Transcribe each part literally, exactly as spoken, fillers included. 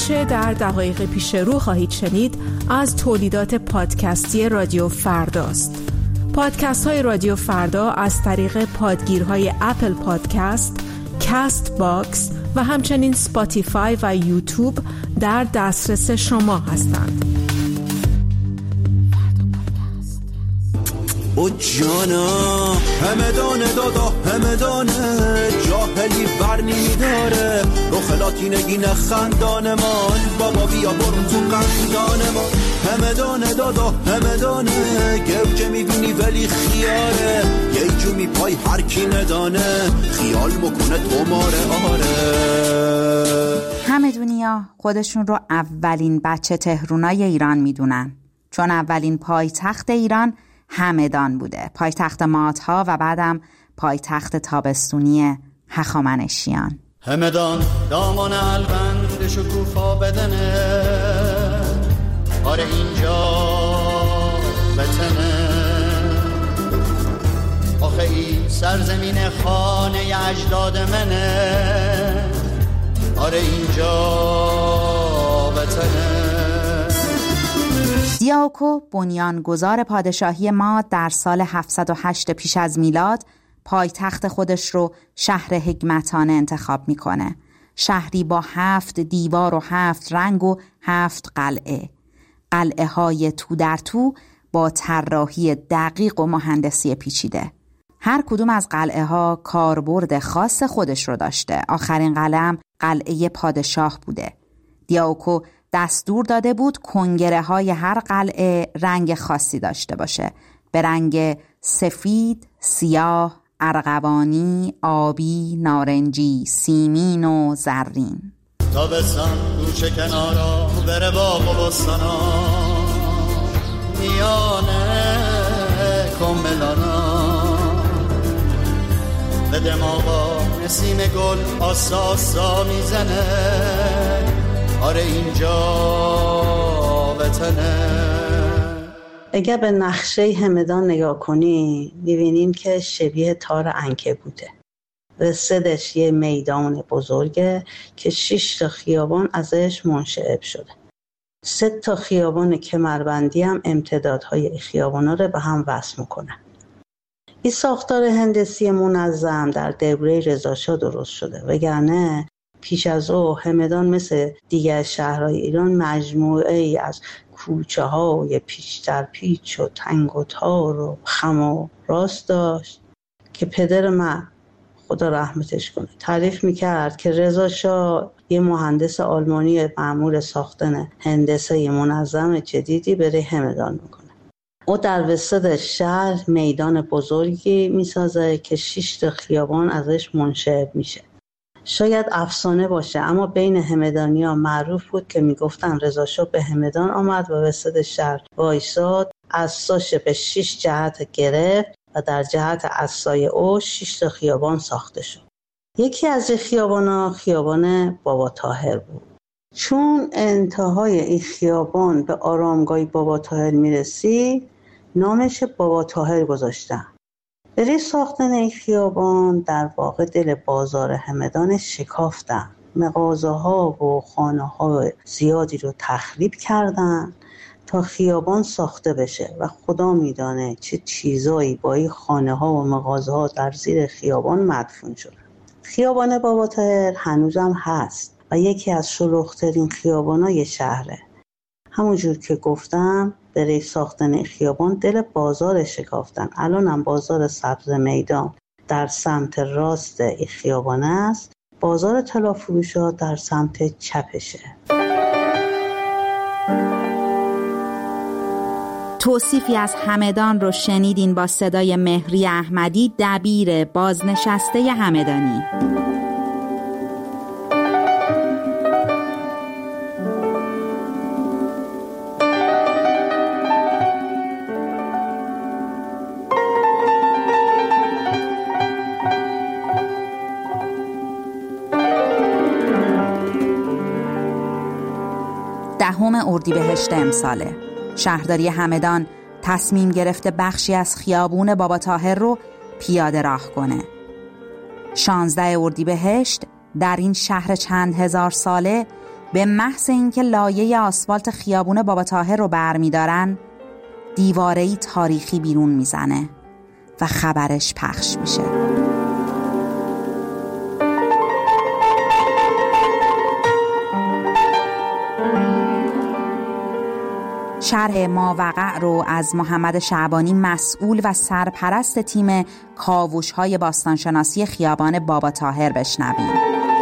آنچه در دقایق پیش رو خواهید شنید از تولیدات پادکستی رادیو فرداست. پادکست های رادیو فردا از طریق پادگیرهای اپل پادکست، کست باکس و همچنین سپاتیفای و یوتیوب در دسترس شما هستند. او جانا همدانه دادا همدانه جاهلی بر نمیداره رو خلاتی نگین خندانمان بابا بیا برون تو قندانمان همدانه دادا همدانه گوجه میبینی ولی خیاره یه جو میپای هر کی ندانه خیال مکنه تو ماره آره. همه دنیا خودشون رو اولین بچه تهرونای ایران میدونن، چون اولین پایتخت ایران همدان بوده، پایتخت مادها و بعدم پایتخت تابستونی هخامنشیان. همدان دامان البند شکوفا بدنه آره اینجا وطنه آخه این سرزمین خانه اجداد منه آره اینجا وطنه. دیاوکو بنیانگذار پادشاهی ماد در سال هفتصد و هشت پیش از میلاد پایتخت خودش رو شهر حکمتانه انتخاب میکنه، شهری با هفت دیوار و هفت رنگ و هفت قلعه، قلعه های تو در تو با طراحی دقیق و مهندسی پیچیده. هر کدوم از قلعه ها کاربرد خاص خودش رو داشته. آخرین قلعه قلعه پادشاه بوده. دیاوکو دستور داده بود کنگره های هر قلعه رنگ خاصی داشته باشه، به رنگ سفید، سیاه، ارغوانی، آبی، نارنجی، سیمین و زرین. تابستان کوچه کنارا بره باغ و بستانا میانه کمبلانا به دماغا نسیم گل آسا آسا میزنه آره اینجا وطنه. اگر به نقشه همدان نگاه کنی می‌بینیم که شبیه تار عنکبوته. رسدش یه میدان بزرگه که شش تا خیابان ازش منشعب شده. سه تا خیابان کمربندی هم امتدادهای خیابانا رو به هم وصل میکنه. این ساختار هندسی منظم در دوره رضا شاه درست شده، وگرنه پیش از او همدان مثل دیگر شهرهای ایران مجموعه ای از کوچه های پیچ در پیچ و تنگ و تار و خم و راست داشت که پدر من خدا رحمتش کنه تعریف میکرد که رضا شاه یه مهندس آلمانی مأمور ساختن هندسه منظم جدیدی برای همدان میکنه. او در وسط شهر میدان بزرگی میسازه که شش تا خیابان ازش منشعب میشه. شاید افسانه باشه اما بین همدانی‌ها معروف بود که میگفتن رضا شاه به همدان آمد و وسط شهر وایساد، عصاش به شش جهت گرفت و در جهت عصای او شش تا خیابان ساخته شد. یکی از این خیابانا خیابان بابا طاهر بود. چون انتهای این خیابان به آرامگاه بابا طاهر میرسید نامش بابا طاهر گذاشتن. برای ساختن این خیابان در واقع دل بازار همدان شکافتن، مغازه ها و خانه ها زیادی رو تخریب کردن تا خیابان ساخته بشه و خدا میدانه چه چیزایی با این خانه ها و مغازه ها در زیر خیابان مدفون شده. خیابان بابا طاهر هنوزم هست و یکی از شلوغ‌ترین خیابان‌های شهره. همونجور که گفتم برای ساختن خیابان دل بازار شکافتن. الانم بازار سبز میدان در سمت راست این خیابان است، بازار طلافروشا در سمت چپشه. توصیفی از همدان رو شنیدین با صدای مهری احمدی، دبیر بازنشسته همدانی. دهم اردیبهشت امساله شهرداری همدان تصمیم گرفته بخشی از خیابون بابا طاهر رو پیاده راه کنه. شانزده اردیبهشت در این شهر چند هزار ساله به محض اینکه لایه آسفالت خیابون بابا طاهر رو برمی‌دارن، دیواره‌ای تاریخی بیرون میزنه و خبرش پخش میشه. شرح ماوقع رو از محمد شعبانی، مسئول و سرپرست تیم کاوش‌های باستانشناسی خیابان بابا طاهر بشنویم.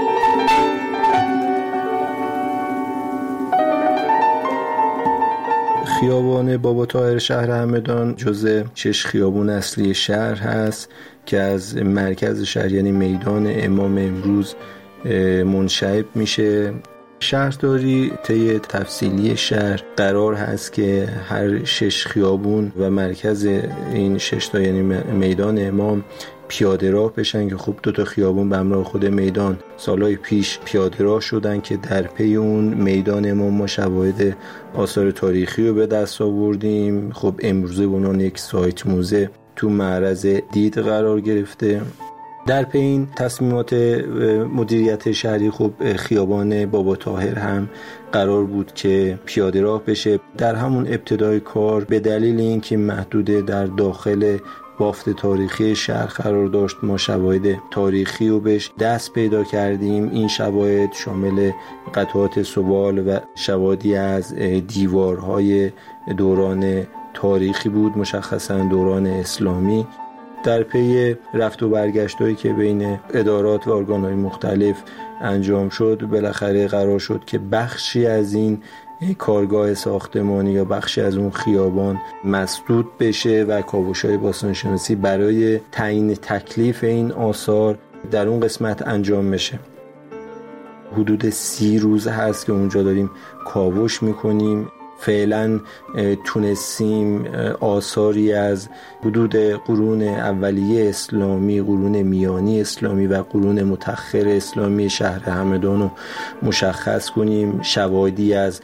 خیابان بابا طاهر شهر همدان جزء شش خیابون اصلی شهر هست که از مرکز شهر یعنی میدان امام امروز منشعب میشه. شهرداری طی تفصیلی شهر قرار هست که هر شش خیابون و مرکز این شش تا یعنی میدان امام پیاده راه بشن که خب دو تا خیابون به همراه خود میدان سالهای پیش پیاده راه شدن که در پی اون میدان امام ما شواهد آثار تاریخی رو به دست آوردیم. خب امروزه به عنوان یک سایت موزه تو معرض دید قرار گرفته. در پی این تصمیمات مدیریت شهری خب خیابان بابا طاهر هم قرار بود که پیاده راه بشه. در همون ابتدای کار به دلیل اینکه محدوده در داخل بافت تاریخی شهر قرار داشت، ما شواهد تاریخی رو بهش دست پیدا کردیم. این شواهد شامل قطعات سوال و شواهدی از دیوارهای دوران تاریخی بود، مشخصا دوران اسلامی. در پی رفت و برگشتایی که بین ادارات و ارگان‌های مختلف انجام شد، بالاخره قرار شد که بخشی از این کارگاه ساختمانی یا بخشی از اون خیابان مسدود بشه و کاوش‌های باستانشناسی برای تعیین تکلیف این آثار در اون قسمت انجام میشه. حدود سی روز هست که اونجا داریم کاوش میکنیم. فعلا تونستیم آثاری از حدود قرون اولیه اسلامی، قرون میانی اسلامی و قرون متأخر اسلامی شهر همدان رو مشخص کنیم. شواهدی از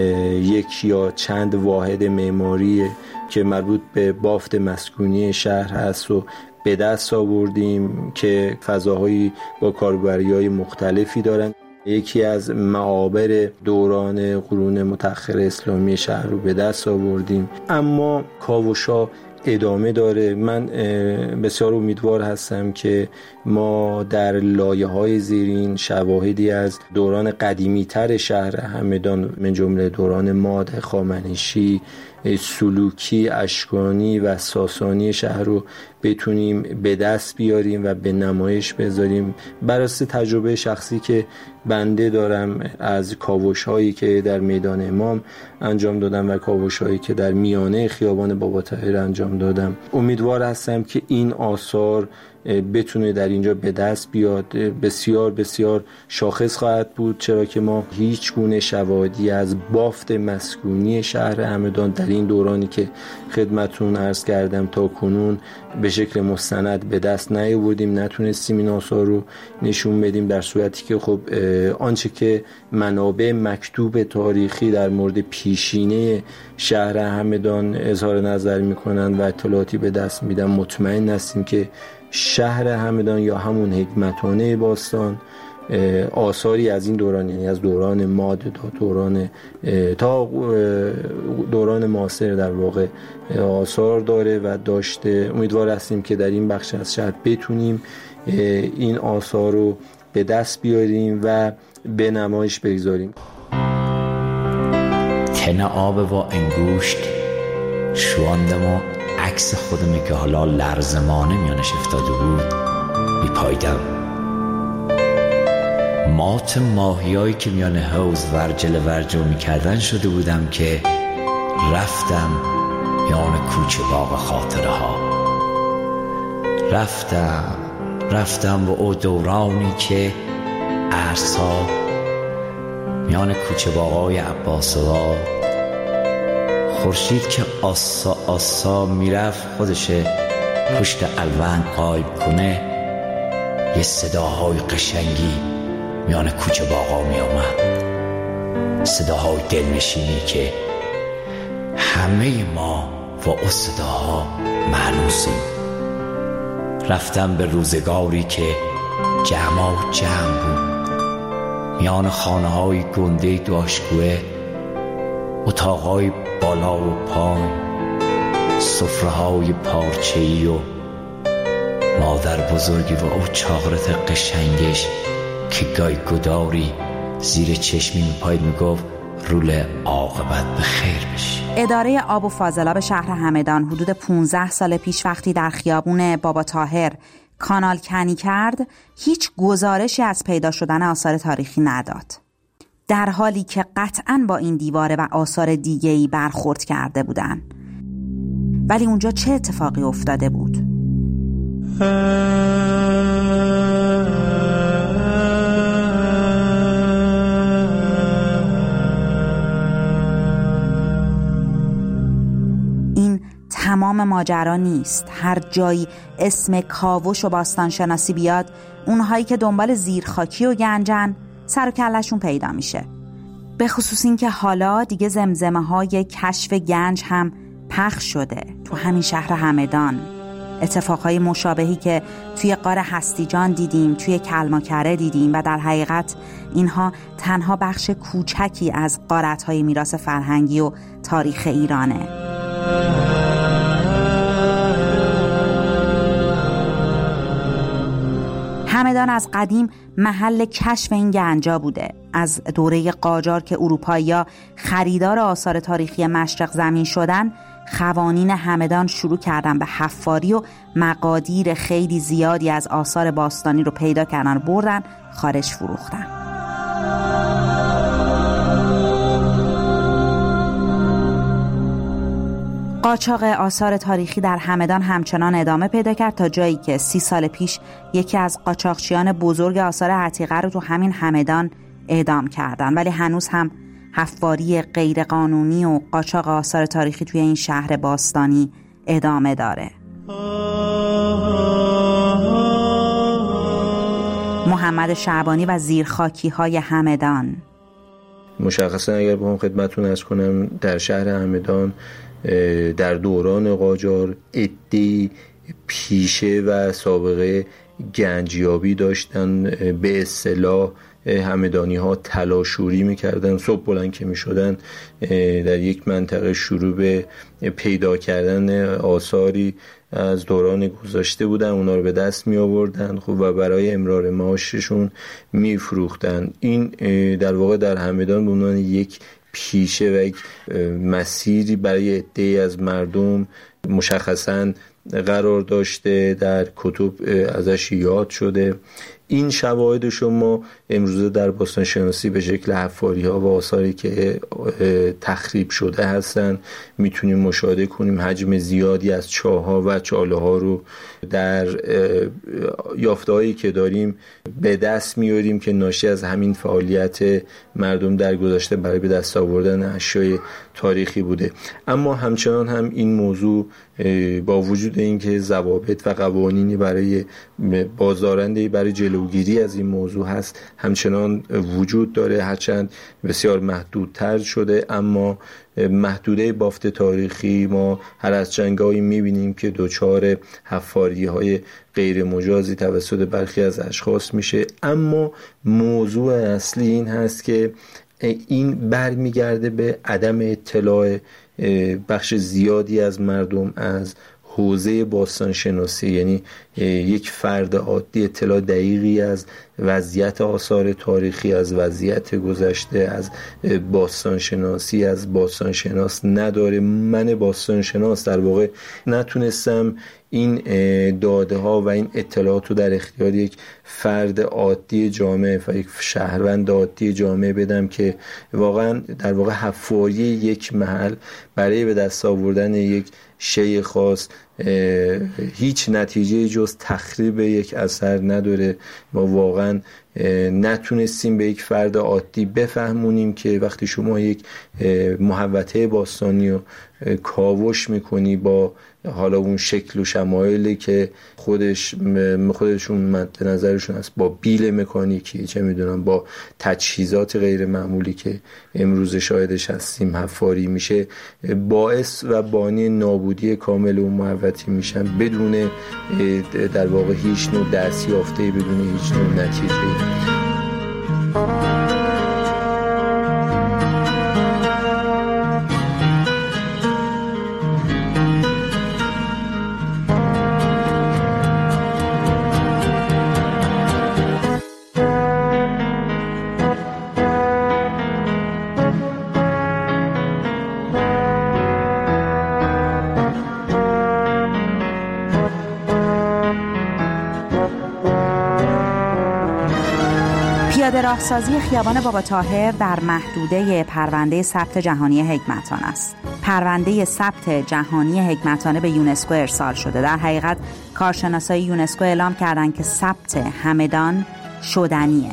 یک یا چند واحد معماری که مربوط به بافت مسکونی شهر هست و به دست آوردیم که فضاهایی با کاربری‌های مختلفی دارن. یکی از معابر دوران قرون متأخر اسلامی شهر رو به دست آوردیم، اما کاوش‌ها ادامه داره. من بسیار امیدوار هستم که ما در لایه‌های زیرین شواهدی از دوران قدیمی‌تر شهر همدان من جمله دوران ماد، هخامنشی، سلوکی، اشکانی و ساسانی شهر رو بتونیم به دست بیاریم و به نمایش بذاریم. بر اساس تجربه شخصی که بنده دارم از کاوش‌هایی که در میدان امام انجام دادم و کاوش‌هایی که در میانه خیابان بابا طاهر انجام دادم، امیدوار هستم که این آثار بتونه در اینجا به دست بیاد. بسیار بسیار شاخص خواهد بود، چرا که ما هیچ گونه شواهدی از بافت مسکونی شهر همدان در این دورانی که خدمتون عرض کردم تا کنون به شکل مستند به دست نیاوردیم، نتونستیم این آثار رو نشون بدیم، در صورتی که خب آنچه که منابع مکتوب تاریخی در مورد پیشینه شهر همدان اظهار نظر میکنن و اطلاعاتی به دست میدن، مطمئن هستیم که شهر همدان یا همون حکمتانه باستان آثاری از این دوران، یعنی از دوران ماد تا دوران تا دوران معاصر در واقع آثار داره و داشته. امیدوار هستیم که در این بخش از شهر بتونیم این آثار رو به دست بیاریم و به نمایش بگذاریم. تن آب و انگوشت شواندم و عکس خودم که حالا لرزمانه میانش افتاده بود میپایدم. مات ماهیایی که میان حوض ورجل ورجو میکردن شده بودم که رفتم میان کوچه باغ خاطره ها. رفتم رفتم و او دورانی که عرصا میان کوچه باغای عباس‌آباد، خورشید که آسا آسا میرفت خودش پشت الوند قایب کنه، یه صداهای قشنگی میان کوچه باغا می آمد، صداهای دلنشینی که همه ما با اون صداها مانوسیم. رفتم به روزگاری که جمع و جمع بود، میان خانه های گنده داشتگوه، اتاقهای بالا و پایین، سفره های پارچه‌ای و مادر بزرگی و او چاقرت قشنگش که گای گداری زیر چشمی میپاید میگفت رول عاقبت به خیر بشی. اداره آب و فاضلاب شهر همدان حدود پانزده سال پیش وقتی در خیابون بابا طاهر کانال کنی کرد، هیچ گزارشی از پیدا شدن آثار تاریخی نداد، در حالی که قطعاً با این دیواره و آثار دیگه‌ای برخورد کرده بودن. ولی اونجا چه اتفاقی افتاده بود؟ این تمام ماجرا نیست. هر جایی اسم کاوش و باستانشناسی بیاد، اونهایی که دنبال زیرخاکی و گنجن سر و کلشون پیدا میشه. به خصوص این که حالا دیگه زمزمه های کشف گنج هم پخش شده تو همین شهر همدان. اتفاقهای مشابهی که توی غار هستیجان دیدیم، توی کلماکره دیدیم و در حقیقت اینها تنها بخش کوچکی از غارت‌های میراث فرهنگی و تاریخ ایرانه. همدان از قدیم محل کشف این گنجا بوده. از دوره قاجار که اروپایی‌ها خریدار آثار تاریخی مشرق زمین شدن، خوانین همدان شروع کردن به حفاری و مقادیر خیلی زیادی از آثار باستانی رو پیدا کردن، بردن خارج فروختن. قاچاق آثار تاریخی در همدان همچنان ادامه پیدا کرد تا جایی که سی سال پیش یکی از قاچاقچیان بزرگ آثار عتیقه رو تو همین همدان اعدام کردن. ولی هنوز هم حفاری غیرقانونی و قاچاق آثار تاریخی توی این شهر باستانی ادامه داره. محمد شعبانی و زیرخاکی های همدان. مشخصا اگر بخوام خدمتتون عرض کنم، در شهر همدان در دوران قاجار عده‌ای پیشه و سابقه گنجیابی داشتن. به اصطلاح همدانی ها تلاشوری میکردن. صبح بلند که میشدن در یک منطقه شروع به پیدا کردن آثاری از دوران گذشته بودن، اونا رو به دست می آوردن خب و برای امرار معاششون می فروختن. این در واقع در همدان به عنوان یک پیشه و یک مسیری برای عده‌ای از مردم مشخصاً قرار داشته، در کتب ازش یاد شده. این شواهد شما امروزه در باستان شناسی به شکل حفاری ها و آثاری که تخریب شده هستن میتونیم مشاهده کنیم. حجم زیادی از چاه ها و چاله ها رو در یافته هایی که داریم به دست میاریم که ناشی از همین فعالیت مردم در گذشته برای به دست آوردن اشیای تاریخی بوده. اما همچنان هم این موضوع با وجود اینکه ضوابط و قوانینی برای بازدارنده برای جلوگیری از این موضوع هست همچنان وجود داره، هرچند بسیار محدودتر شده، اما محدوده بافت تاریخی ما هر از چنگاهی میبینیم که دچار حفاری های غیر مجازی توسط برخی از اشخاص میشه. اما موضوع اصلی این هست که این برمیگرده به عدم اطلاع بخش زیادی از مردم از حوزه باستان شناسی. یعنی یک فرد عادی اطلاع دقیقی از وضعیت آثار تاریخی، از وضعیت گذشته، از باستان شناسی، از باستان شناس نداره. من باستان شناس در واقع نتونستم این داده ها و این اطلاعات رو در اختیار یک فرد عادی جامعه و یک شهروند عادی جامعه بدم که واقعا در واقع حفاری یک محل برای به دست آوردن یک شیء خاص هیچ نتیجه جز تخریب یک اثر نداره. ما واقعا نتونستیم به یک فرد عادی بفهمونیم که وقتی شما یک محوطه باستانی رو کاوش میکنی با حالا اون شکل و شمایلی که خودش خودشون مد نظرشون هست، با بیل مکانیکی، چه میدونم با تجهیزات غیر معمولی که امروز شاهدش هستیم حفاری میشه، باعث و بانی نابودی کامل اون محوطه میشن بدون در واقع هیچ نوع دستیافته، بدون هیچ نوع نتیجه. پیاده راهسازی خیابان بابا طاهر در محدوده پرونده ثبت جهانی حکمتان است. پرونده ثبت جهانی حکمتانه به یونسکو ارسال شده. در حقیقت کارشناسای یونسکو اعلام کردند که ثبت همدان شدنیه.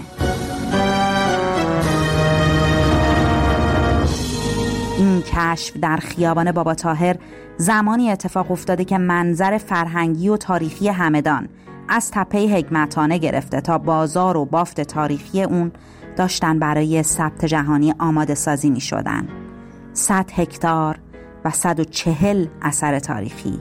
این کشف در خیابان بابا طاهر زمانی اتفاق افتاده که منظر فرهنگی و تاریخی همدان از تپه حکمتانه گرفته تا بازار و بافت تاریخی اون داشتن برای ثبت جهانی آماده سازی می شدن. صد هکتار و صد و چهل اثر تاریخی.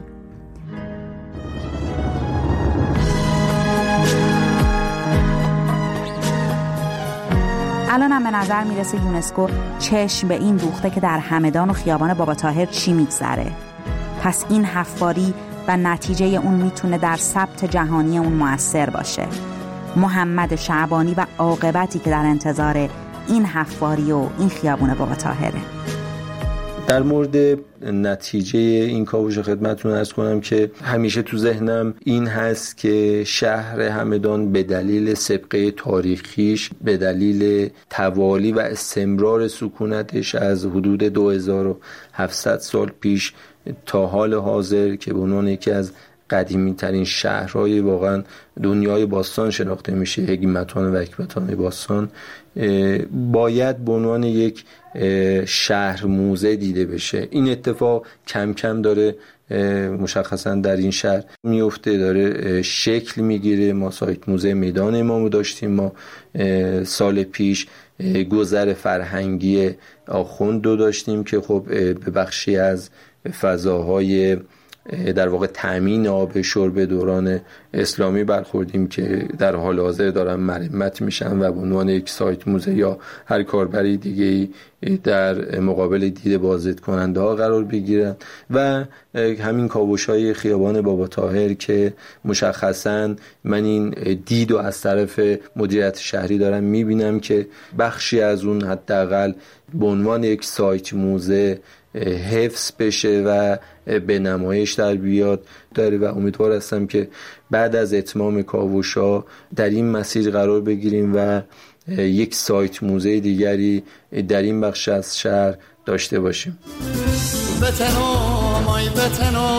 الان هم به نظر میرسه یونسکو چشم به این دوخته که در همدان و خیابان بابا طاهر چی میگذره. پس این حفاری و نتیجه اون میتونه در ثبت جهانی اون مؤثر باشه. محمد شعبانی و عاقبتی که در انتظار این حفاری و این خیابون بابا طاهره. در مورد نتیجه این کاوش خدمتتون عرض کنم که همیشه تو ذهنم این هست که شهر همدان به دلیل سابقه تاریخیش، به دلیل توالی و استمرار سکونتش از حدود دو هزار و هفتصد سال پیش تا حال حاضر که به عنوان یکی از قدیمی ترین شهرهای واقعا دنیای باستان شناخته میشه، حکمتانه و حکمتانه باستان، باید به عنوان یک شهر موزه دیده بشه. این اتفاق کم کم داره مشخصا در این شهر میفته، داره شکل میگیره. ما سایت موزه میدان امامو داشتیم، ما سال پیش گذر فرهنگی آخوند رو داشتیم که خب به بخشی از فضاهای در واقع تامین آب شرب دوران اسلامی برخوردیم که در حال حاضر دارن مرمت میشن و به عنوان یک سایت موزه یا هر کاربری دیگه در مقابل دید بازدید کننده ها قرار بگیرن. و همین کاوش‌های خیابان بابا طاهر که مشخصاً من این دید و از طرف مدیریت شهری دارم میبینم که بخشی از اون حداقل به عنوان یک سایت موزه حفظ بشه و به نمایش در بیاد داره و امیدوار هستم که بعد از اتمام کاوش‌ها در این مسیر قرار بگیریم و یک سایت موزه دیگری در این بخش از شهر داشته باشیم. بتنو مای بتنو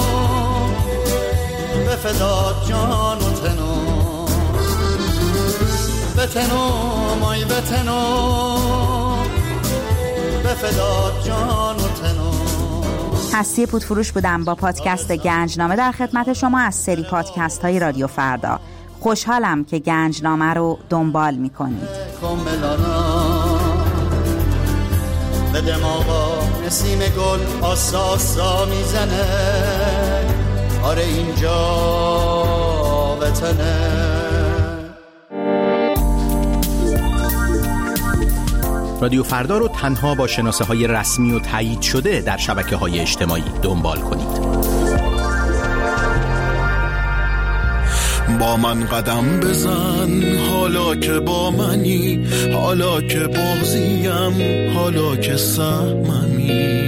به فدا جان و تنو بتنو مای بتنو به فدا جان و تنو. هستی پودفروش بودم با پادکست گنجنامه در خدمت شما از سری پادکست های رادیو فردا. خوشحالم که گنجنامه رو دنبال میکنید. به دماغا نسیم گل آساسا میزنه، آره اینجا وطنه. رادیو فردا رو تنها با شناسه های رسمی و تایید شده در شبکه های اجتماعی دنبال کنید. با من قدم بزن حالا که با منی، حالا که بغضیم، حالا که سهممی.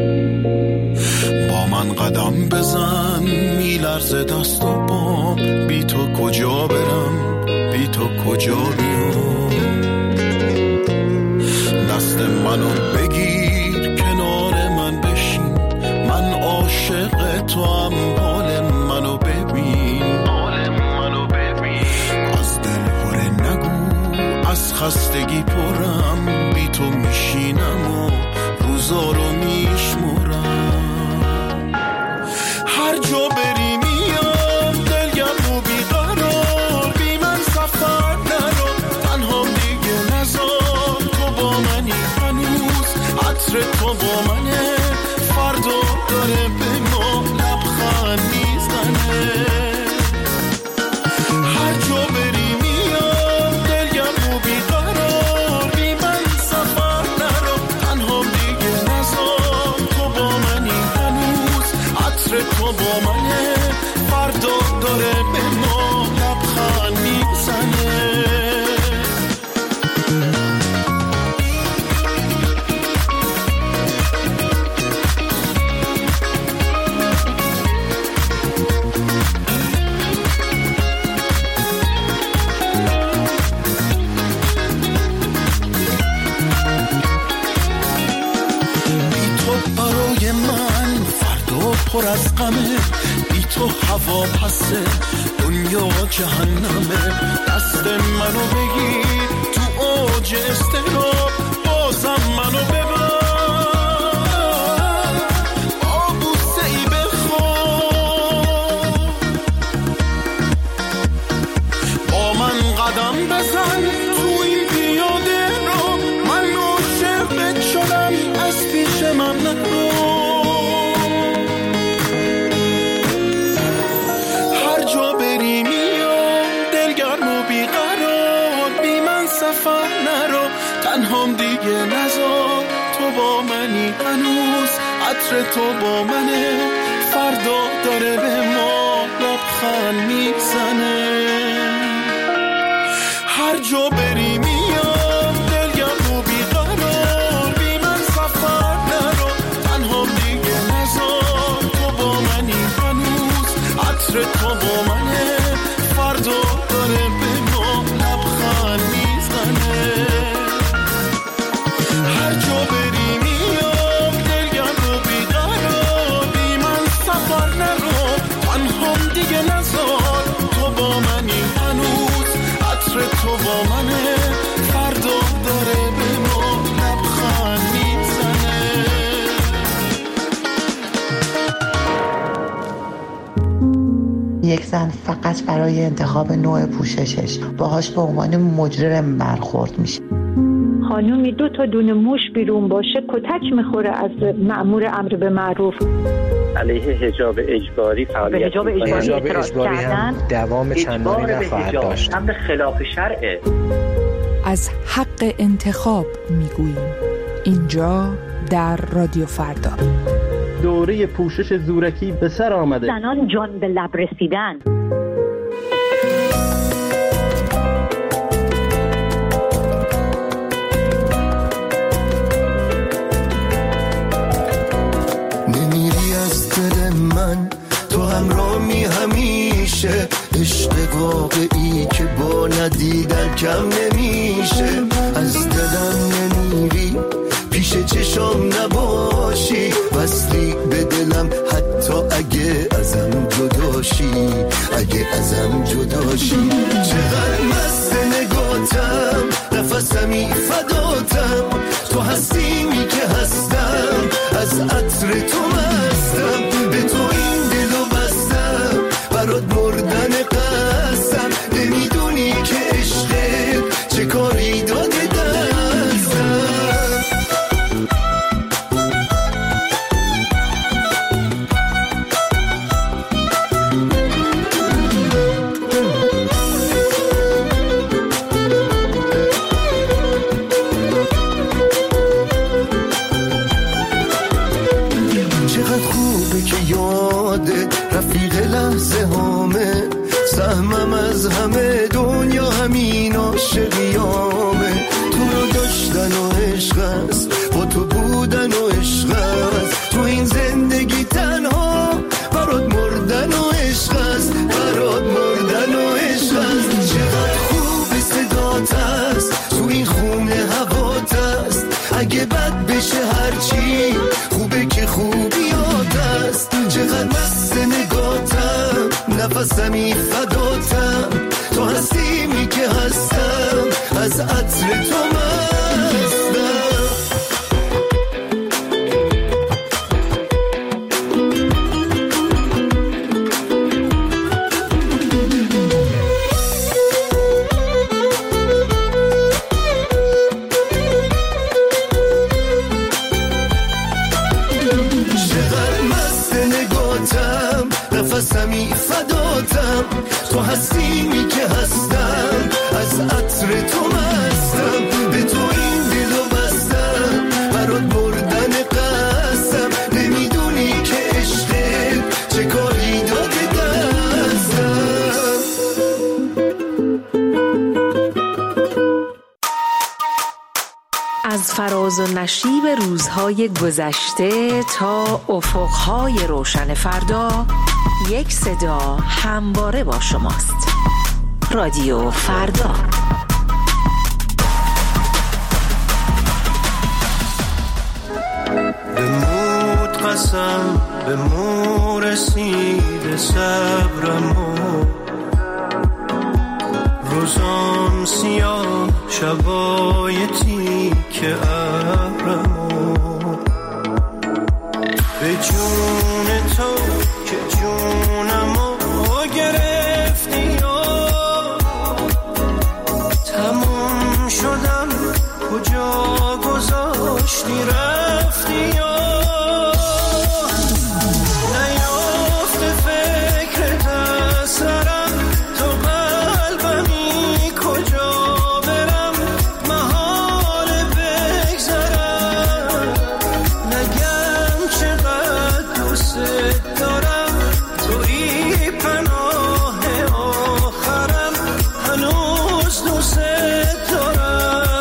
با من قدم بزن میلرزه دست و پام، بی تو کجا برم، بی تو کجا بیام. دست منو بگیر کنار من بشین، من عاشق تو هم، حال منو ببین، حال منو ببین. از دل هره نگو، از خستگی پرم، بی تو میشینم و روزا رو میشمرم. هر جا بری میام دلگم و بیقرار، بی من سفر نرو، تنها دیگه نزار. تو با منی هنوز، عطر تو با منه، فردا داره به ما لبخند میزنه. هر جا بری میام دلگم و بیقرار، عطر تو با منه، فردا داره به ما لبخند میزنه. پر از غمه، بی تو هوا پسه، دنیا جهنمه. دست منو بگیر تو اوج استقرار، بازم منو ببر با بوسه ای بخواب. با من قدم بزن تو این پیاده رو، من عاشقت شدم از پیش من نرو. تنهام دیگه نذار، تو با منی هنوز، عطر تو با منه، فردا داره به ما لبخند میزنه. هر جا بری میام دلگرم و بیقرار، بی من سفر نرو. تنهام دیگه نذار، تو با منی هنوز، عطر تو با منه، فردا داره به ما لبخند میزنه. هر جا بری میام دلگرم و بیقرار، بی من سفر نرو. تنهام دیگه نذار، تو با منی هنوز، عطر تو با منه، فردا داره به ما لبخند میزنه. یک زن فقط برای انتخاب نوع پوششش باهاش به عنوان مجرم برخورد میشه. خانومی دو تا دونه موش بیرون باشه کتک میخوره از مأمور امر به معروف. علیه حجاب اجباری فعالیت به حجاب اجباری, اجباری هم دوام چندانی نخواهد داشت. امر خلاف شرعه. از حق انتخاب میگوییم اینجا در رادیو فردا. دوره پوشش زورکی به سر آمده. زنان جان به لب رسیدن. نمیری از دل من، تو همراهی همیشه، عشق واقعی که با ندیدن کم نمیشه. از دلم نمیری، پیش چشام نباشی، وصلی به دلم حتی اگه ازم جداشی، اگه ازم جداشی. چقدر مست نگاتم، نفسمی فداتم، تو هستیمی که هستم، از عطر تو مستم، به تو این دلو بستم، برات مردن قسم، نمیدونی که عشقت چه کاری داده دستم. رفیق لحظه هامه، سهمم از همه دنیا همین عاشقیامه. تو رو داشتن و عشق است، با تو بودن و عشق است، تو این زندگی تنها برات مردن و عشق است، برات مردن و عشق است. چقدر خوب صدات است، تو این خونه هوات است، اگه بد بشه هرچی خوبه که خوبیات است. چقدر مست نگاتم، نفسمی فداتم، تو هستیمی که هستم، از عطر تو مستم. نفسمی فداتم، تو هستیمی که هستم، از عطر تو مستم، به تو این دلو بستم، برات مردن قسم، نمیدونی که عشقت ناز و نشیب روزهای گذشته تا افقهای روشن فردا، یک صدا همواره با شماست. رادیو فردا. بمود قسم به مو رسید صبرمو، روزام سیاه شبای تیک ابرمو، به جون تو که جونمو گرفتی یا تموم شدم کجا گذاشتی رفتی یا نیافته فکرت از سرم تو قلبمی کجا برم محال بگذرم نگم چقدر دوست دارم توی پناه آخرم هنوز دوست دارم.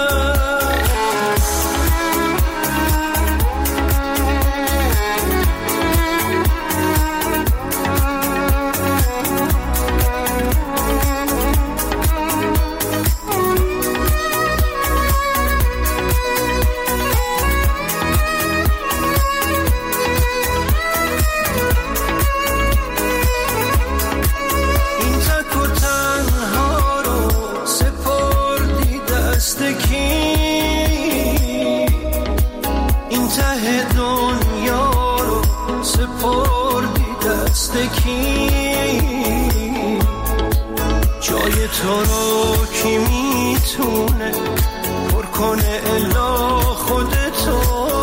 جای تو رو کی میتونه پر کنه الا خودتو،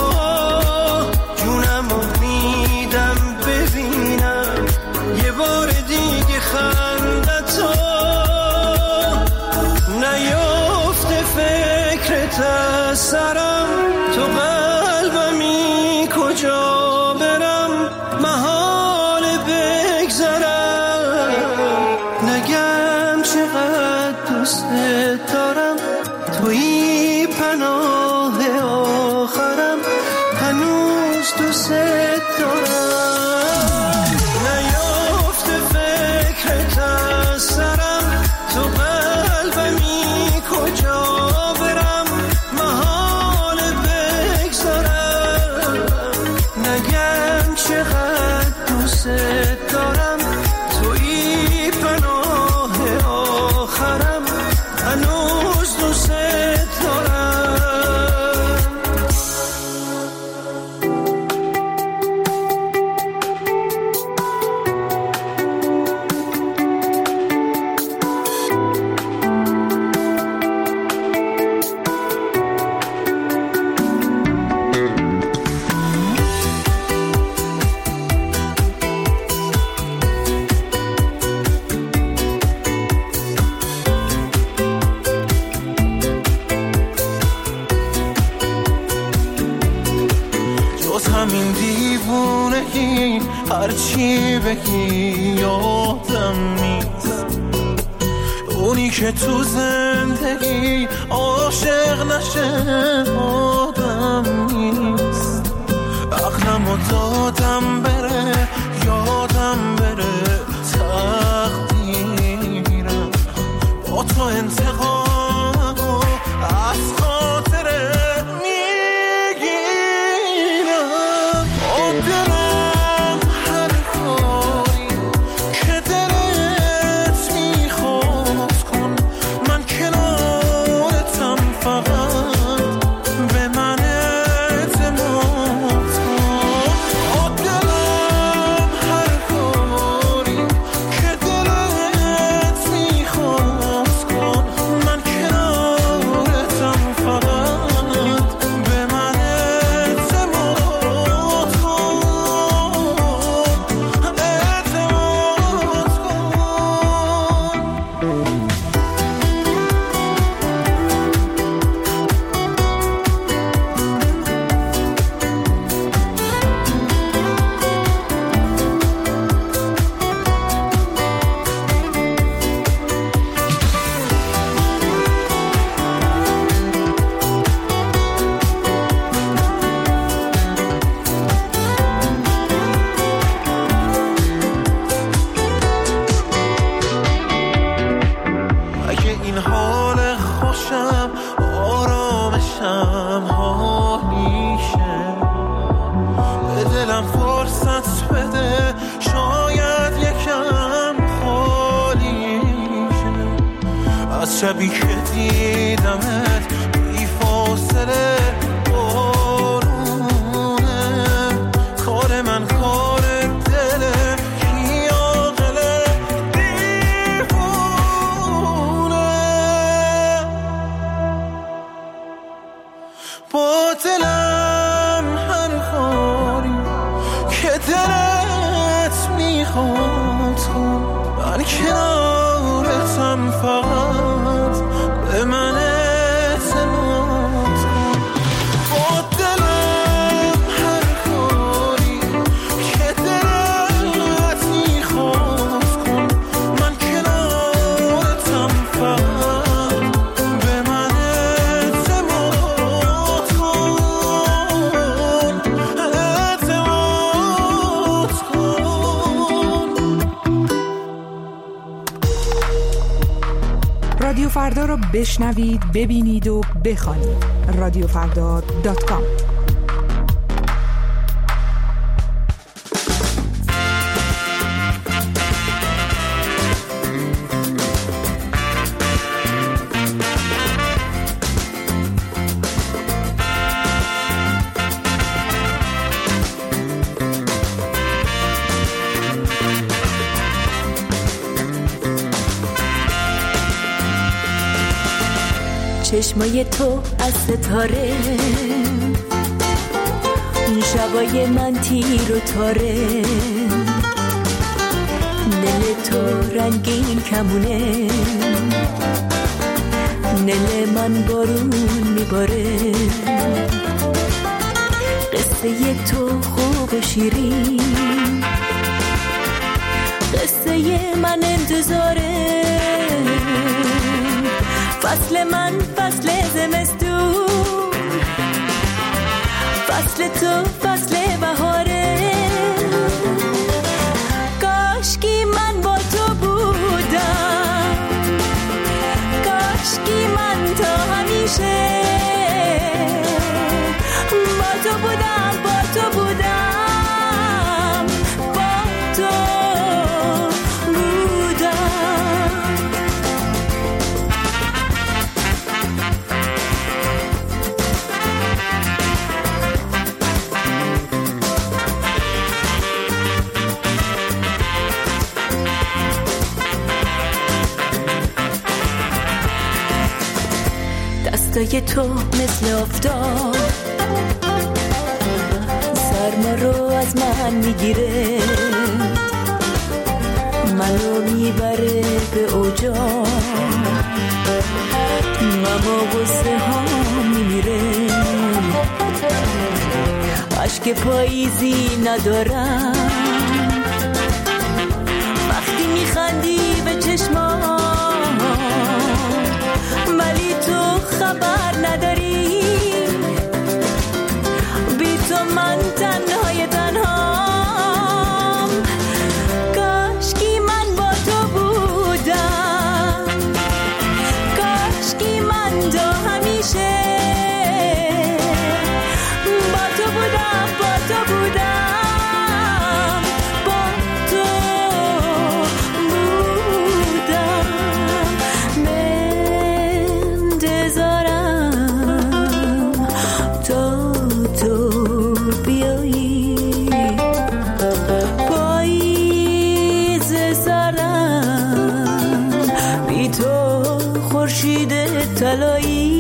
جونمو میدم ببینم یه بار دیگه خندتو، نیافته فکرت از سرم تو قلبمی کجا برم محال بگذرم نگم چقدر دوست دارم توی پناه آخرم هنوز دوست دارم نیافته فکرت از سرم تو قلبمی کجا برم محال بگذرم نگم چقدر دوست دارم توی پناه آخرم هنوز دوست دارم. همین دیوونگی هرچی بگی یادم نیست، اونی که تو زندگی عاشق نشه آدم نیست، عقلمو دادم بره یادم بره تقدیرم با تو انتقامو از خاطره دلم هر کاری که دلت میخواد کن، من کنارتم فقط به من اعتماد کن. دلم شبی که دیدمت بی فاصله بارونه، کار من کار دله کی عاقله دیوونه، با دلم هر کاری که دلت میخواد کن، من کنارتم فقط به من اعتماد کن، با دلم هر کاری که دلت میخواد کن، من کنارتم فقط به من اعتماد کن، اعتماد کن. رادیو فردا رو بشنوید، ببینید و بخوانید. رادیو فردا دات کام. چشمای تو از ستاره، شبای من تیر و تاره، دل تو رنگین کمونه، دل من بارون میباره، قصه تو خوب و شیرین، قصه من انتظاره، فصل من فصل زمستون، فصل تو فصل بهاره، کاشکی من با تو بودم، کاشکی من تا همیشه با تو بودم، با تو بودم، با تو دستای تو مثل آفتاب سرما رو از من میگیره، منو میبره به اوجا، اما غصه ها میمیره، عشق پاییزی ندارم وقتی میخندی به چشمام، ولی تو خبر نداری، بی تو من تنهای تنهام، کاشکی من با تو بودم، کاشکی من تا همیشه با تو بودم، با تو بودم، با تو بودم، منتظرم تا تو بیایی، پاییز سرم بی تو خورشید طلایی،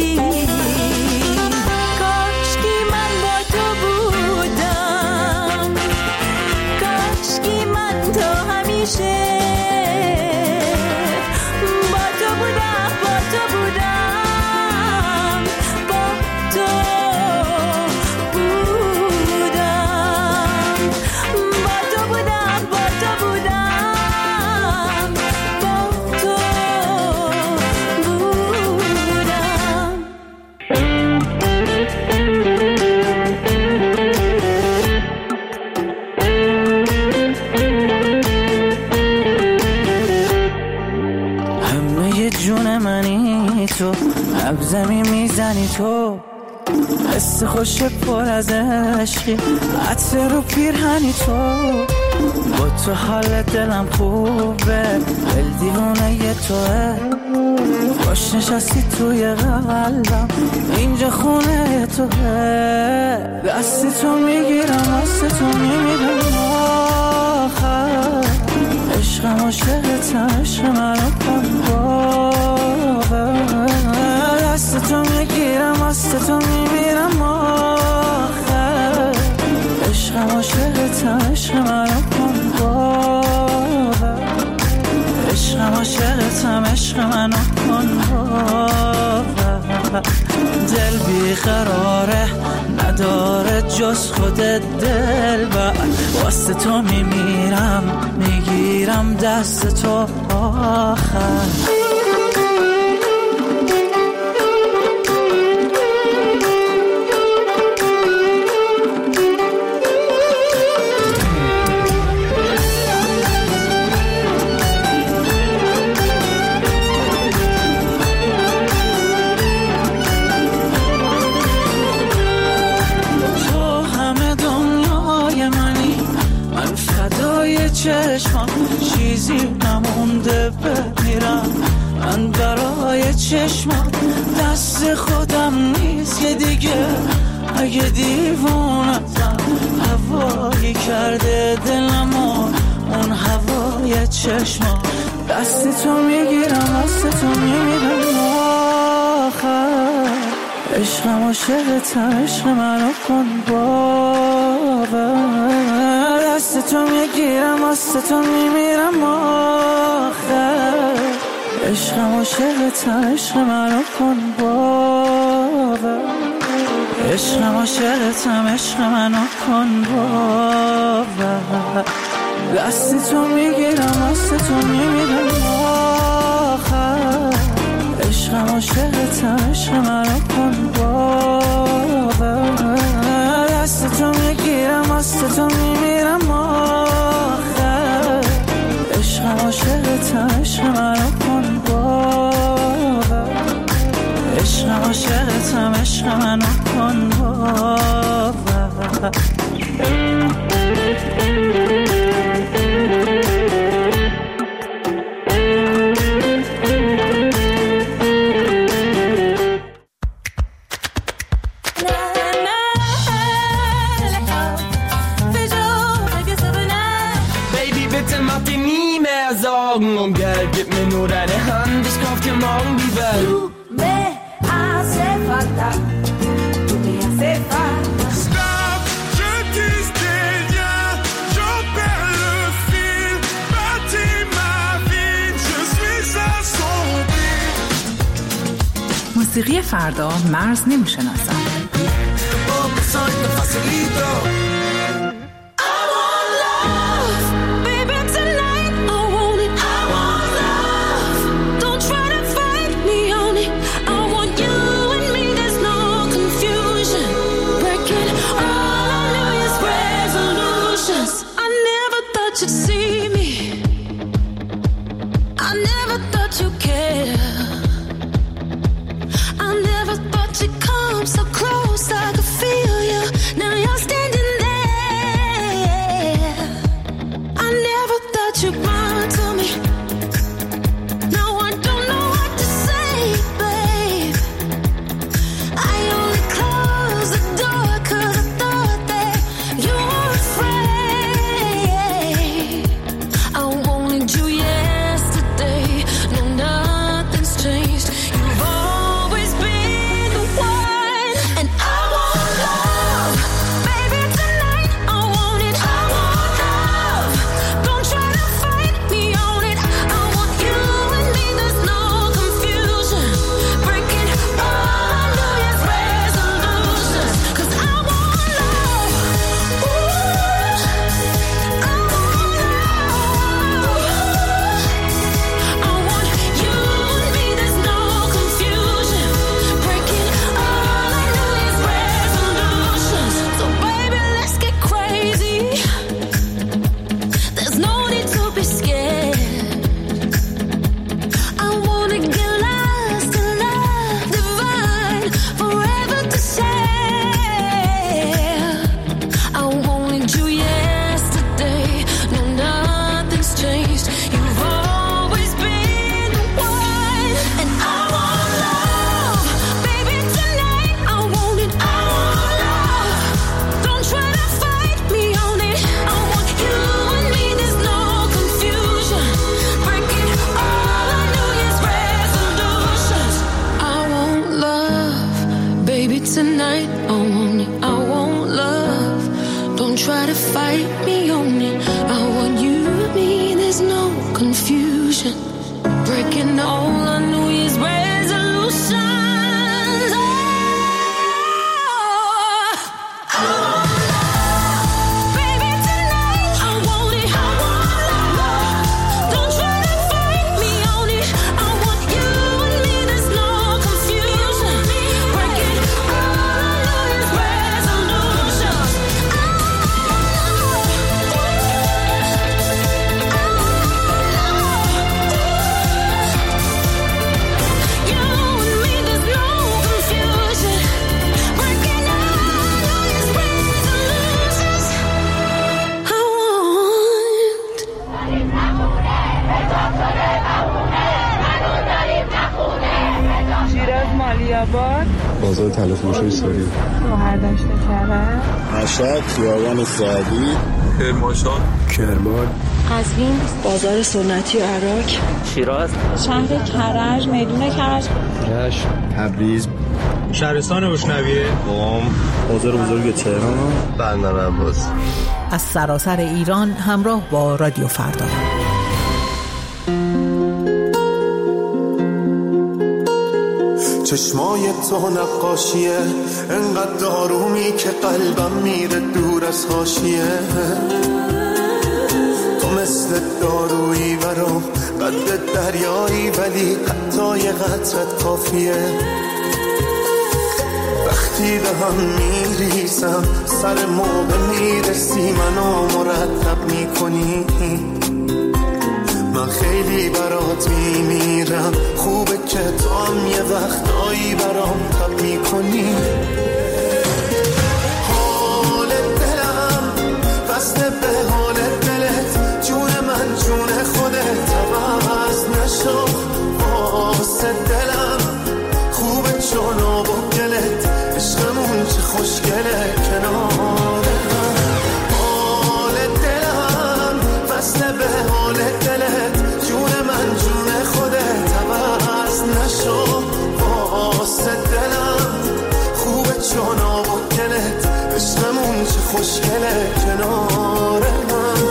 کاشکی من با تو بودم، کاشکی من تا همیشه با تو بودم، با تو بودم، با تو بودم، با تو بودم، با تو بودم، با تو بودم. همه جون منی تو، نبضمی میزنی تو، حس خوش پر از عشقی، عطر رو پیرهنی تو، با تو حال دلم خوبه، دل دیوانه توه، باش نشستی توی قلبم، اینجا خونه توه، دستی تو میگیرم دستی تو میمیرم آخر. عشقم عاشقتم عشق منو کن باور، دست تو میگیرم دست تو میمیرم آخر. عشقم عاشقتم عشق منو کن باور، عشقم عاشقتم عشق منو کن باور. دل بیقراره نداره جز خودت دلبر، واسه تو میمیرم میگیرم دست تو آخر. چشمم چیزی نمونده بمیرم، من برای چشمم دست خودم نیست که دیگه. اگه دیوونتم هوایی کرده دلمو اون هوای چشمم، دست تو میگیرم دست تو میمیرم آخر. عشقم عاشقتم عشق منو کن باور، دست تو میگیرم دست تو میمیرم آخر. عشقم عاشقتم عشق منو کن باور، عشقم عاشقتم عشق منو کن باور. دست تو میگیرم دست تو میمیرم آخر. عشقم عاشقتم عشق منو کن باور، دست تو میگیرم دست تو میمیرم آخر. عشقم عاشقتم عشق منو کن باور، عشقم عاشقتم عشق منو کن باور. Um Geld, gib mir nur deine Hand, ich kauf dir morgen die Welt. Tu me hace falta, tu me hace falta. Stop, je tisse des liens, j'en perds le fil. Bâtis ma vie, je suis assombri. موسیقی فردا مرز نمیشناسد. Fight خیابان، بازار طلافروشی ساری، شهردشت کرج، مشهد، خیابان سعدی، کرمانشاه، کرمان، قزوین، بازار سنتی عراق، شیراز، شهر کرج، میدون کرج، رشت، تبریز، شهرستان گشنویه، قم، بازار بزرگ تهران، بندر عباس. از سراسر ایران همراه با رادیو فردا. چشمای تو نقاشیه، انقدر دارومی که قلبم میره دور از حاشیه. تو مثل دارویی برام، قد دریایی ولی حتی یه قطرت کافیه. وقتی به هم میریسم سر موقع میرسی منو مرتب میکنی. من خیلی برات میمیرم، خوبه که تو هم یه وقتایی برام تب میکنی. حال دلم وصله به حال دلت، جون من جون خودت عوض نشو. واسه دلم خوبه چون آب و گلت، عشقمون چه خوشگله کنار هم. حال دلم وصله به حال دلت، جون من جون خودت عوض نشو. واسه دلم خوبه چون آب و گلت، عشقمون چه خوشگله کنار هم.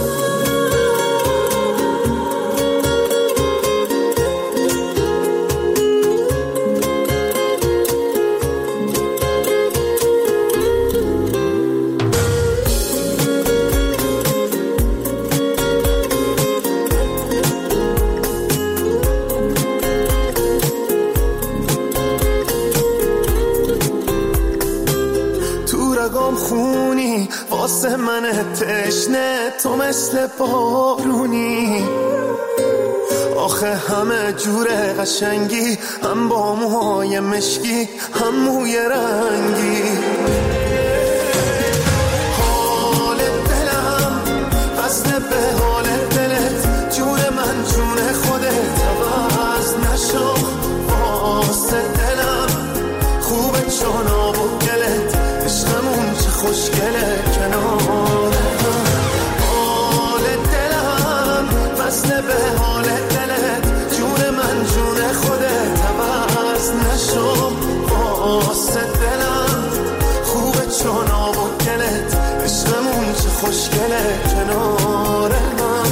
خونی واسه من تشنه، تو مثل بارونی. آخه همه جوره قشنگی، هم با موهای مشکی هم موی رنگی. حال دلم وصله به حال دلت، جون من جون خودت عوض نشو. واسه دلم خوبه چون آب و گلت، عشقمون چه خوشگله کنار هم. حال دلم وصله به حال دلت، جون من جون خودت عوض نشو. واسه دلم خوبه چون آب و گلت، عشقمون چه خوشگله کنار هم.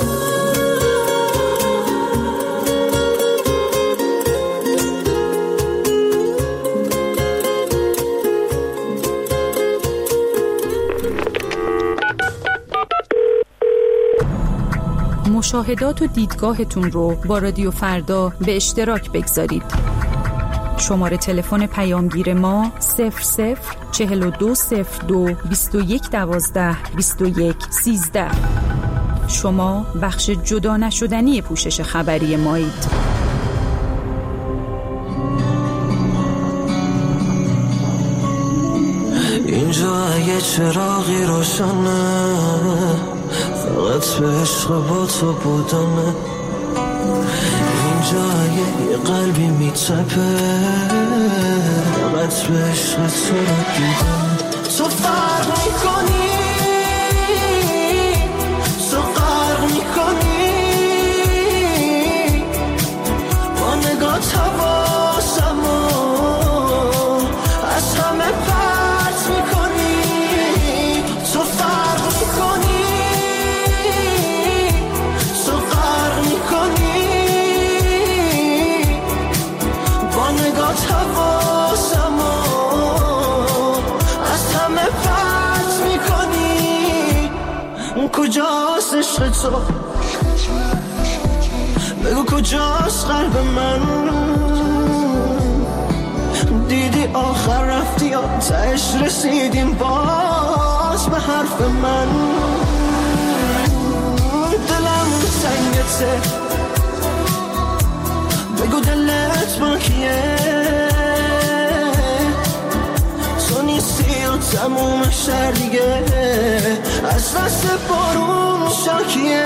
مشاهدات و دیدگاهتون رو با رادیو فردا به اشتراک بگذارید. شماره تلفن پیامگیر ما صفر صفر چهل و دو صفر دو بیست و یک دوازده بیست و یک سیزده. شما بخش جدا نشدنی پوشش خبری مایید. اینجا اگه چراغی روشنه، فقط به عشق با تو بودنه. اینجا اگه یه قلبی میتپه، فقط به عشق تو رو دیدن. تو فرق میکنی، تو غرق میکنی، با نگاه حواسمو از همه پرت میکنی. تو فرق میکنی، تو غرق میکنی، با نگاه حواسمو از همه پرت میکنی. کجاست عشق تو؟ بگو کجاست قلب من؟ دیدی آخر رفتی یا تهش رسیدیم باز به حرف من. دلم سنگته، بگو دلت با کیه؟ تو نیستی و تموم شهر دیگه از دست بارون شاکیه.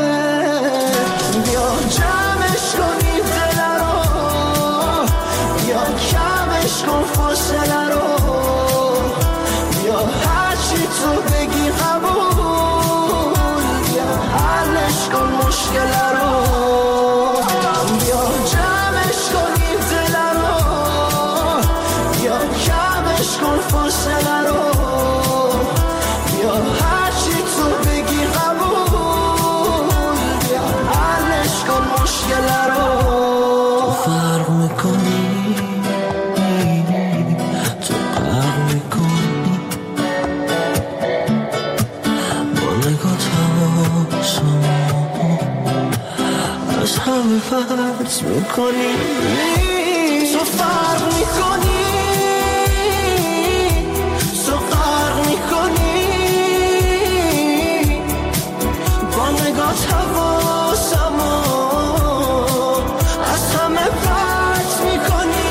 بیا جمعش کنی دل رو، همه پرت میکنی. تو فرق میکنی، تو غرق میکنی، با نگات حواسمو از همه پرت میکنی.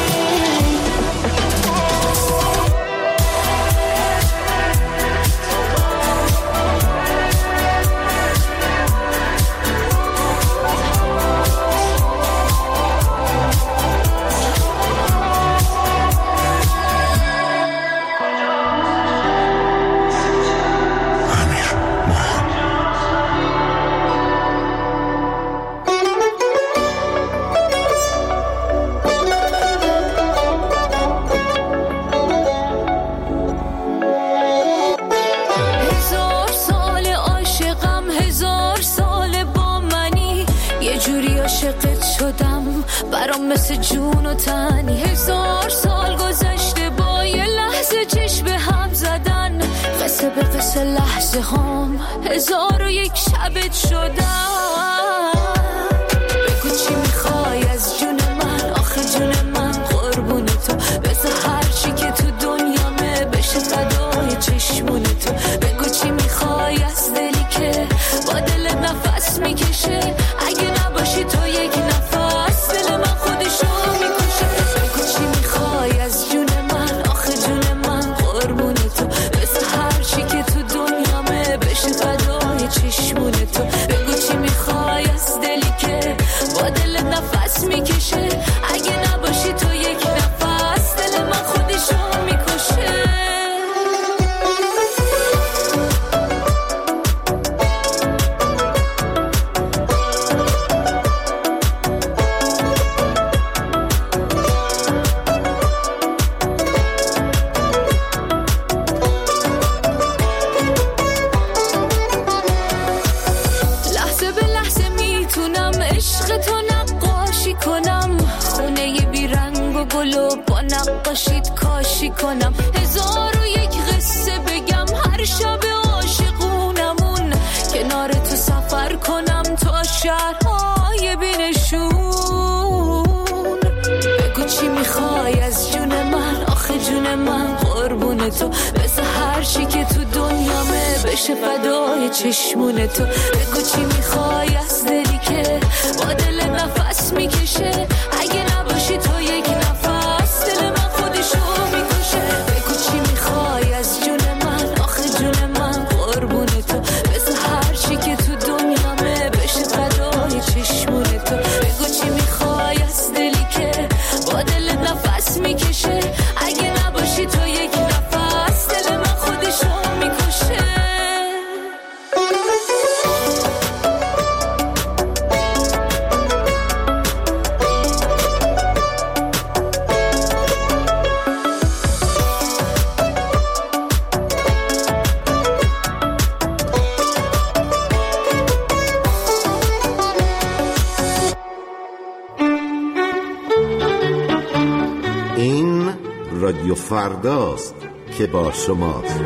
برام مثل جون و تنی. هزار سال گذشته با یه لحظه چشم به هم زدن، قصه به قصه لحظه هم هزار و یک شبت شدن. بگو چی میخوای از جون من، آخه جون من قربون تو، بذار هرچی که تو دنیامه بشه فدای چشمون تو. بگو چی میخوای از دلی که با دل نفس میکشه، اگه نباشی تو یک نفس دل من خودشو میکشه. بگو چی میخوای از جون من، آخه جون من قربون تو، بذار هرچی که تو دنیامه بشه فدای چشمون تو. بگو چی میخوای از دلی که با دل نفس میکشه، اگه نباشی تو یک نفس دل من خودشو میکشه. کنم هزار و یک قصه بگم، هر شب عاشقونمون کنار تو سفر کنم تا شهرهای بینشون. بگو چی میخوای از جون من، آخه جون من قربون تو، بذار هر چی که تو دنیامه بشه فدای چشمون تو. بگو چی میخوای از دلی که با دل نفس میکشه، اگه نباشی تو یک نفس دل من خودشو میکشه. بگو چی میخوای از جون من، آخه جون من قربون تو، بذار هر چی که تو دنیامه بشه فدای چشمون تو. بگو چی میخوای از دلی که با دل نفس میکشه، اگه نباشی تو یک نفس دل من خودشو میکشه. این رادیو فرداست که با شماست.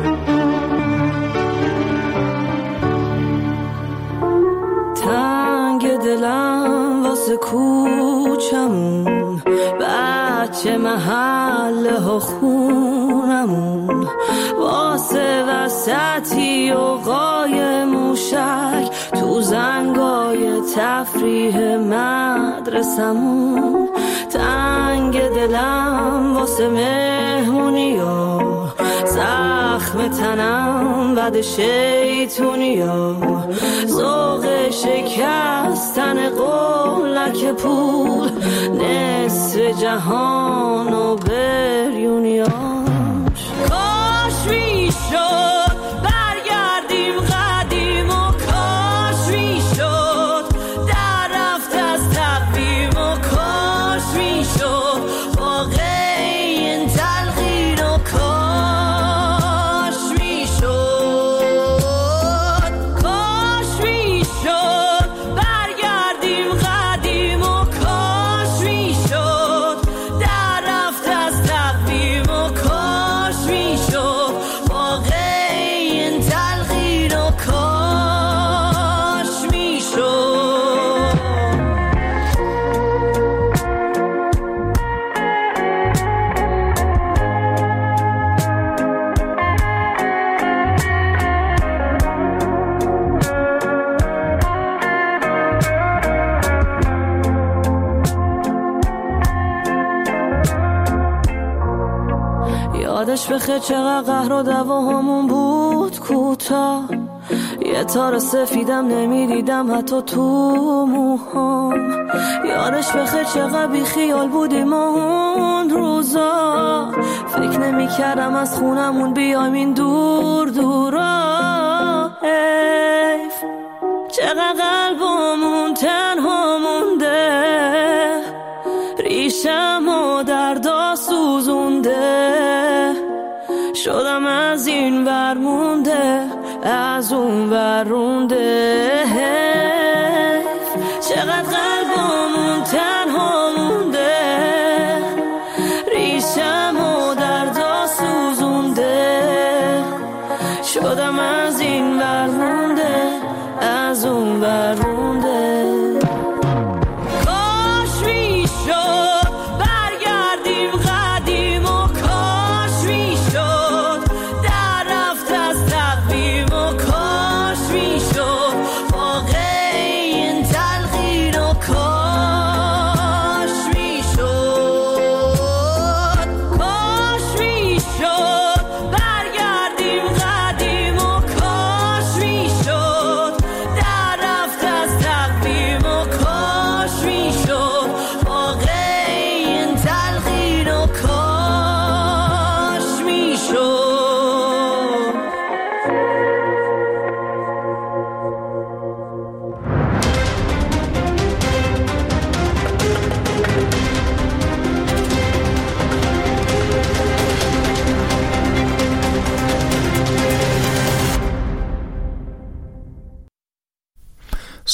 تنگ دلم واسه کوچمون، بچه محله ها خونمون، واسه وسطی و قای موشک تو زنگای تفریح مدرسمون. تنگ دلم واسه مهمونی و زخم تنم بد شیطونی و ذوق شکستن قولک پول، نصف جهان و بریونیاش. کاش میشد برگردیم قدیم و کاش میشد در رفت از تقویم و کاش میشد واقعی این تلقین و کاش میشد. کاش میشد برگردیم قدیم و کاش میشد در رفت از تقویم و کاش یادش بخیر چقدر قهر و دواهامون بود کوتاه، یه تار سفیدم نمیدیدم حتی تو موهام. یادش بخیر چقدر بی خیال بودیم اون روزا، فکر نمی کردم از خونمون بیایم این دور دورا. حیف چقدر قلبمون تنها مونده، ریشم و دردا سوزونده، شدم از این ور مونده از اون ور رونده.